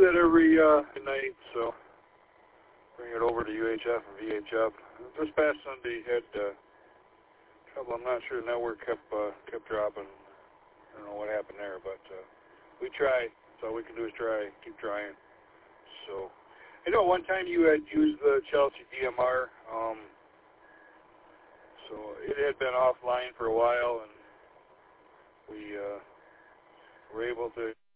that every night, so bring it over to UHF and VHF. This past Sunday had trouble. I'm not sure the network kept dropping. I don't know what happened there, but we try. So all we can do is try, keep trying. So I know one time you had used the Chelsea DMR. So it had been offline for a while, and we were able to